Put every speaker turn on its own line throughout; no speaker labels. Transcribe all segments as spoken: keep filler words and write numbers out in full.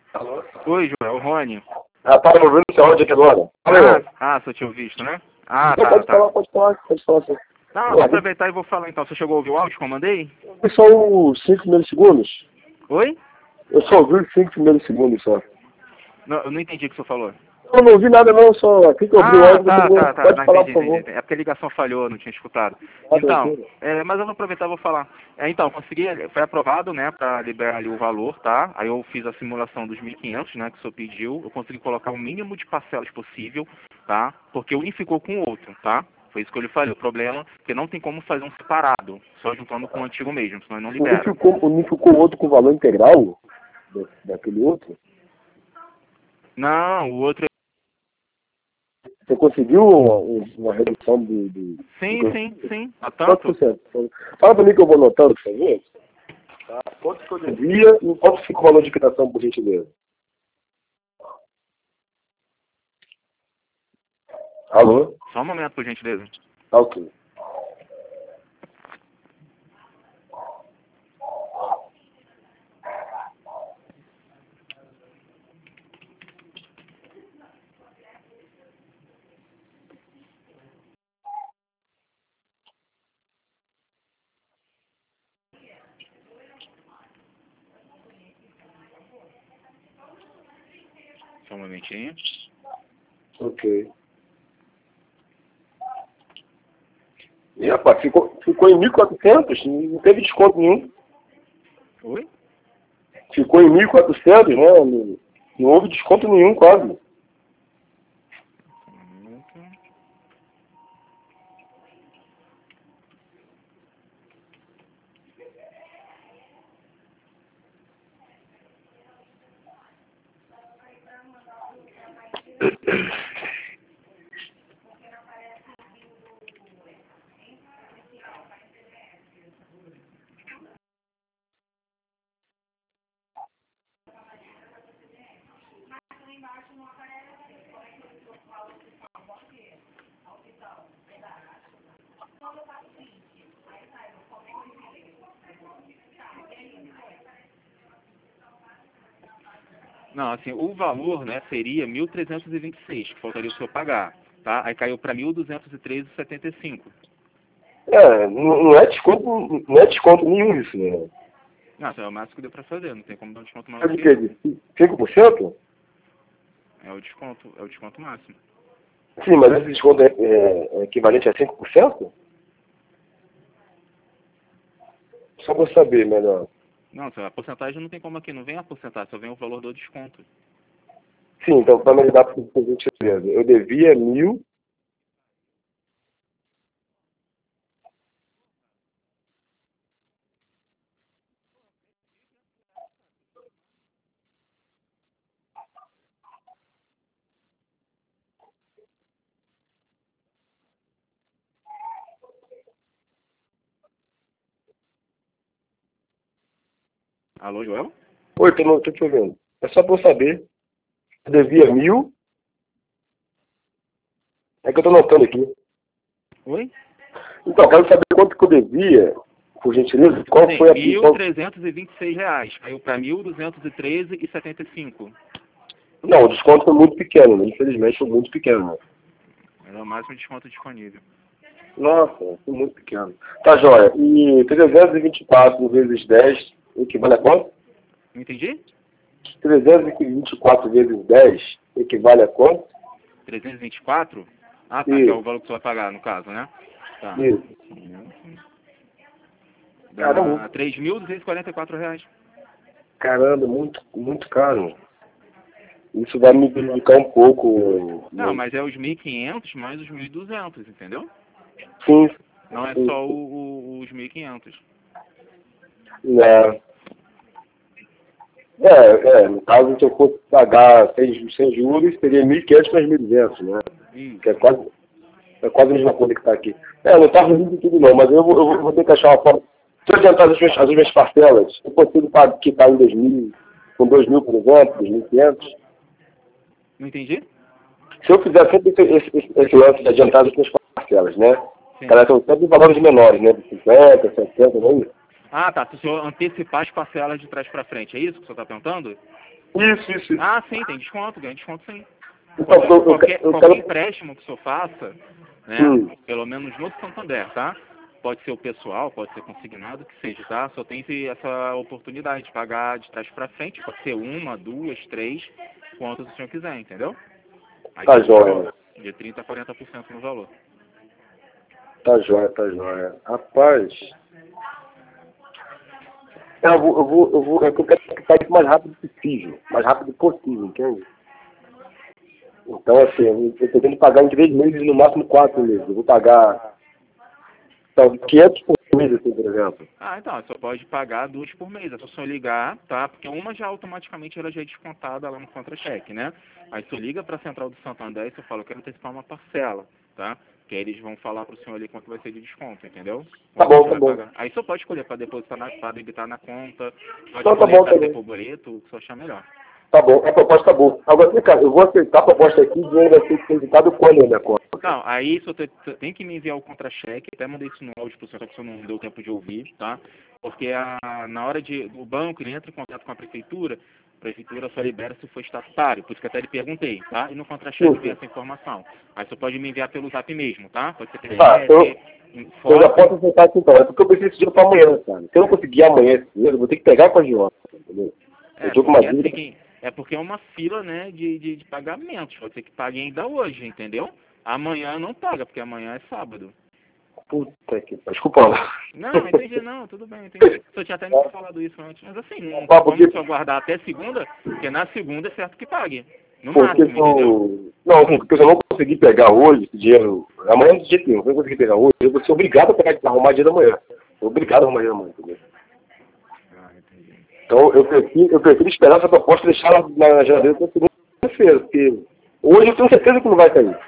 Alô?
Oi, Joel, o Rony.
Ah, tá me ouvindo seu áudio aqui agora?
Ah, ah, se eu tinha visto, né? Ah,
Não,
tá,
pode
tá.
falar, pode falar, pode falar assim.
Não, vou aproveitar e vou falar então. Você chegou a ouvir o áudio que eu mandei?
Eu só os cinco primeiros segundos.
Oi?
Eu só ouvi os cinco primeiros segundos só.
Não, eu não entendi o que você falou.
Eu não ouvi nada não, só aqui que eu ouvi o
Ah,
áudio,
tá,
você
tá, tá.
pode
Não,
falar,
entendi,
por
entendi.
favor.
É porque a ligação falhou, eu não tinha escutado.
Ah,
Então,
tranquilo.
é, mas eu vou aproveitar e vou falar. É, então, consegui, foi aprovado, né, para liberar ali o valor, tá? Aí eu fiz a simulação dos mil e quinhentos, né, que o senhor pediu. Eu consegui colocar o mínimo de parcelas possível, tá? Porque unificou com o outro, tá? Foi isso que eu lhe falei. O problema é que não tem como fazer um separado, só juntando com o antigo mesmo, senão ele não libera.
Unificou, unificou o outro com o valor integral da- daquele outro?
Não, o outro é...
Você conseguiu uma, uma redução do... do
Sim,
do
sim, sim. A
quanto
tanto?
por cento? Fala pra mim que eu vou anotando, por favor. Tá. Quanto que eu devia e quanto ficou o valor de quitação, por gentileza? Alô?
Só um momento, por gentileza.
Tá ok.
Só um momentinho.
Ok. E, rapaz, ficou, ficou em mil e quatrocentos, não teve desconto nenhum.
Oi?
Ficou em mil e quatrocentos, né? Não, não houve desconto nenhum, quase.
Um minuto. Não, assim, o valor, né, seria mil trezentos e vinte e seis, que faltaria o senhor pagar, tá? Aí caiu para mil duzentos e treze vírgula setenta e cinco.
É, não, não é desconto, não é desconto nenhum isso, né?
Não, isso é o máximo que deu para fazer, não tem como dar um desconto
É
maior
de
que
quê?
esse.
De cinco por cento?
É o desconto, é o desconto máximo.
Sim, mas esse desconto é, é, é equivalente a cinco por cento? Só para saber melhor.
Não, a porcentagem não tem como aqui, não vem a porcentagem, só vem o valor do desconto.
Sim, então, para me ajudar, por gentileza, eu devia mil.
Alô, Joel?
Oi, tô, no- tô te ouvindo. É só para eu saber. Eu devia mil. É que eu tô notando aqui.
Oi?
Então, eu quero saber quanto que eu devia, por gentileza, qual
Sim,
foi a...
mil
Qual...
trezentos e vinte e seis reais, caiu para mil duzentos e treze vírgula setenta e cinco.
Não, o desconto foi muito pequeno, né? Infelizmente foi muito pequeno, né?
Era o máximo de desconto disponível.
Nossa, foi muito pequeno. Tá, joia. E trezentos e vinte e quatro vezes dez equivale a quanto?
Não entendi?
trezentos e vinte e quatro vezes dez equivale a quanto?
trezentos e vinte e quatro? Ah, tá, que é o
Isso.
valor que você vai pagar, no caso, né? Tá.
Isso. Caramba,
Dá três mil duzentos e quarenta e quatro reais.
caramba, muito, muito caro. Isso vai me prejudicar um pouco.
Não,
Né?
mas é os mil e quinhentos mais os mil e duzentos, entendeu?
Sim,
Não é
sim.
só o, o, os mil e quinhentos.
É, é, é, no caso, se eu fosse pagar sem, sem juros, seria mil e quinhentos mais mil e duzentos, né?
Isso.
Que é quase, é quase a mesma coisa que está aqui. É, não está resumindo tudo não, mas eu vou, eu vou- vou ter que achar uma forma. Se eu adiantar as minhas, as minhas parcelas, eu consigo pagar, quitar em dois mil, com dois mil, por exemplo, dois mil e quinhentos.
Não entendi?
Se eu fizer sempre esse, esse, esse esse lance de adiantar as minhas parcelas, né?
Sim.
Elas são sempre valores menores, né? De cinquenta, sessenta, não é isso?
Ah, tá. Se o senhor antecipar as parcelas de trás para frente, é isso que o senhor está perguntando?
Isso, isso, isso.
Ah, sim, tem desconto, ganha desconto sim.
Então,
Qualquer,
eu, eu,
qualquer,
eu
qualquer
quero...
empréstimo que o senhor faça, né,
Hum.
pelo menos no Santander, tá? Pode ser o pessoal, pode ser consignado, que seja, tá? Só tem esse- essa oportunidade de pagar de trás para frente, pode ser uma, duas, três, quantas o senhor quiser, entendeu? Aí
Tá
tem
jóia.
desconto de trinta a quarenta por cento no valor.
Tá jóia, tá jóia. Rapaz... É, Eu vou, eu vou, eu vou, é que eu quero que saia o mais rápido possível. Mais rápido possível, entende? Então, assim, eu eu pretendo pagar em três meses, no máximo quatro meses. Eu vou pagar, então, quinhentos por mês, assim, por exemplo.
Ah, então, só pode pagar duas por mês. É só o senhor ligar, tá? Porque uma já automaticamente ela já é descontada lá no contra-cheque, né? Aí o senhor liga para a central do Santander e você fala, eu quero antecipar uma parcela, tá? Que aí eles vão falar para o senhor ali quanto vai ser de desconto, entendeu?
Tá
Quanto o
bom,
senhor
tá
vai
bom.
pagar. Aí o senhor pode escolher para depositar na, para debitar na conta, pode
Então, tá
escolher
bom,
para
tá
ser
bom.
por boleto, o que o senhor achar melhor.
Tá bom, a proposta tá boa. Agora, vem cá, eu vou aceitar a proposta aqui, o dinheiro vai ser depositado quando na minha conta?
Não, aí só te- te- tem que me enviar o contra-cheque, até mandei isso no áudio pro senhor, só que o senhor não deu tempo de ouvir, tá? Porque a, na hora de o banco, ele entra em contato com a prefeitura, a prefeitura só libera se for estatutário, por isso que até lhe perguntei, tá? E no contra-cheque
Sim,
vem
sim.
essa informação. Aí você pode me enviar pelo zap mesmo, tá? Pode ser
Tá, eu,
P D F, em
eu já
foto.
posso aceitar aqui então. É porque eu preciso esse dinheiro pra amanhã, cara. Se eu não conseguir amanhã esse dinheiro, eu vou ter que pegar com a agiota, entendeu? Eu
É,
tô com uma
porque assim,
dívida.
quem, é porque é uma fila, né, de, de, de pagamentos. Pode ser que pague ainda hoje, entendeu? Amanhã não paga, porque amanhã é sábado.
Puta que pariu. Desculpa lá.
Não, entendi, não, tudo bem, entendi. O senhor tinha até me falado isso antes. Mas assim, não tem
Ah,
como
porque,
o senhor guardar até segunda, porque na segunda é certo que pague. No
porque
máximo, entendeu?
eu... Não, assim, porque se eu não conseguir pegar hoje esse dinheiro, amanhã de jeito nenhum, se eu não conseguir pegar hoje, eu vou ser obrigado a pegar, arrumar dinheiro amanhã. Obrigado a arrumar dinheiro amanhã, entendeu?
Ah, entendi.
Então eu prefiro, eu prefiro esperar essa proposta e deixar ela na geladeira até segunda-feira, porque hoje eu tenho certeza que não vai cair.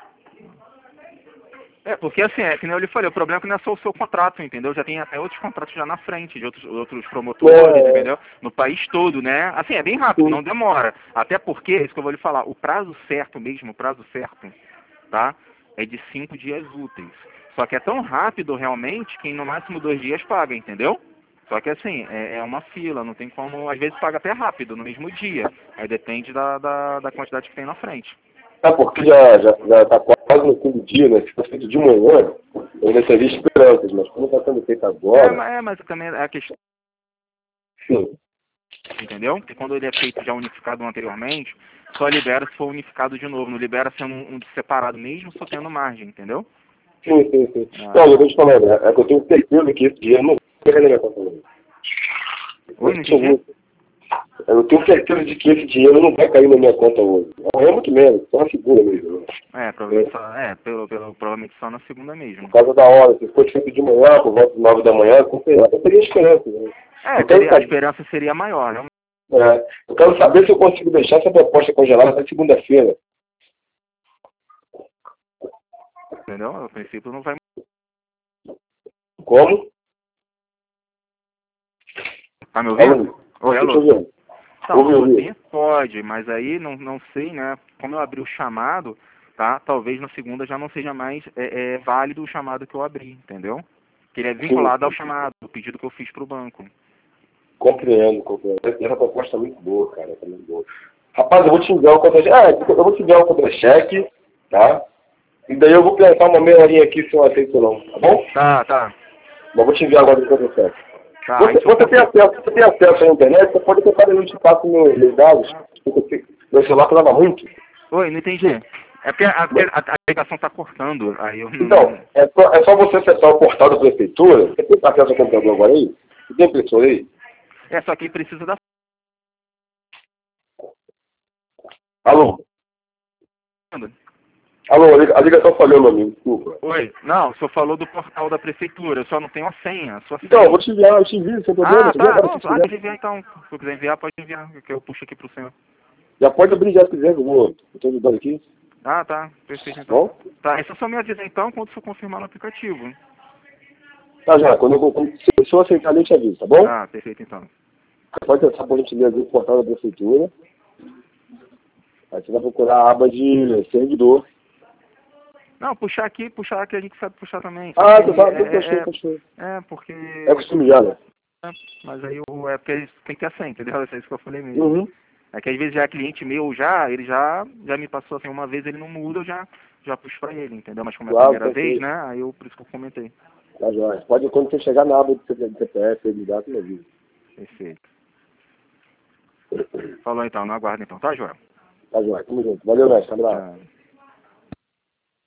É, porque assim, é que nem eu lhe falei, o problema é que não é só o seu contrato, entendeu? Já tem até outros contratos já na frente, de outros, outros promotores,
É,
entendeu? No país todo, né? Assim, é bem rápido,
sim.
não demora. Até porque, isso que eu vou lhe falar, o prazo certo mesmo, o prazo certo, tá? É de cinco dias úteis. Só que é tão rápido realmente que em no máximo dois dias paga, entendeu? Só que assim, é, é uma fila, não tem como, às vezes paga até rápido, no mesmo dia. Aí depende da, da, da quantidade que tem na frente.
É porque já, já, já tá quase no fim do dia, né? Se fosse feito de manhã, eu ainda teria esperanças, mas como está sendo feito
É,
agora,
mas, é, mas também é a questão,
sim.
entendeu? Porque quando ele é feito já unificado anteriormente, só libera se for unificado de novo, não libera sendo um, um separado mesmo, só tendo margem, entendeu?
Sim, sim, sim.
Ah.
Não, eu vou te falar, né? É que eu tenho certeza que esse dinheiro não vai cair na minha conta hoje.
Oi, não entendi?
Eu tenho certeza de que esse dinheiro não vai cair na minha conta hoje. Amanhã é muito menos, só na segunda mesmo. Né?
É, provavelmente só, é, pelo, pelo, provavelmente só na segunda mesmo.
Por causa da hora, se fosse feito de manhã, por volta de nove da manhã, com certeza, eu teria esperança. Né?
É,
Eu quero
teria, a
saber,
esperança seria maior, né?
é, eu quero saber se eu consigo deixar essa proposta congelada até segunda-feira.
Entendeu? A princípio não vai.
Como?
Tá me ouvindo?
Alô?
Oi,
Estou te
alô?
ouvindo.
Então,
Ouvi, ouvi.
poder pode, mas aí não, não sei, né? Como eu abri o chamado, tá? Talvez na segunda já não seja mais é, é, válido o chamado que eu abri, entendeu? Que ele é
Sim,
vinculado ao chamado, o pedido que eu fiz para o banco.
compreendo, compreendo. Essa proposta é muito boa, cara. É muito boa. Rapaz, eu vou te enviar o contra-cheque. Ah, eu vou te enviar o contra-cheque, tá? E daí eu vou pensar uma meia horinha aqui se eu aceito ou não, tá bom?
Tá, tá.
Mas vou te enviar agora o contra-cheque.
Tá, aí
Você,
se eu
você, tem acesso, você tem acesso à internet, você pode tentar eu te passo meus meus dados. Porque meu celular trava muito.
Oi, não entendi. É porque a, a, a ligação tá cortando, aí eu não...
Então, é só, é só você acessar o portal da prefeitura. Você tem acesso ao computador agora aí? Você tem impressora aí?
É, só que precisa da...
Alô? Alô, a liga- a ligação falhou, meu amigo, desculpa.
Oi, não, o senhor falou do portal da prefeitura, eu só não tenho a senha, a sua
Então,
senha.
eu vou te enviar, eu te envio, sem problema.
Ah,
Você vem
tá,
agora
não,
se
ah,
quiser.
pode enviar então. Se eu quiser enviar, pode enviar, que eu puxo aqui pro senhor.
Já pode abrir já se quiser, eu vou. Eu tô ajudando aqui.
Ah, tá, perfeito então.
Bom?
Tá, aí você só me avisa então quando for confirmar no aplicativo.
Tá, já. Quando eu, quando, se eu aceitar, eu te aviso, tá bom?
Ah, perfeito então.
Pode acessar por gentileza o portal da prefeitura. Aí você vai procurar a aba de servidor.
Não, puxar aqui, puxar aqui a gente sabe puxar também.
Ah, tu sabe,
é,
eu gostei,
é,
gostei.
é, porque...
É costume já, né?
É, mas aí o, é porque eles tem que ter a senha, entendeu? É isso que eu falei mesmo.
Uhum.
É que às vezes já é cliente meu, já, ele já, já me passou assim, uma vez ele não muda, eu já, já puxo pra ele, entendeu? Mas como é a
Claro,
primeira vez,
perfeito.
né? Aí eu, por isso que eu comentei.
Tá joia. Pode, quando você chegar na aba do C P F, ele dá, tu me avisa.
Perfeito. Falou então, não aguarda então, tá, Joel?
Tá joia. Tamo junto. Valeu, mestre. Abraço.
Tchau.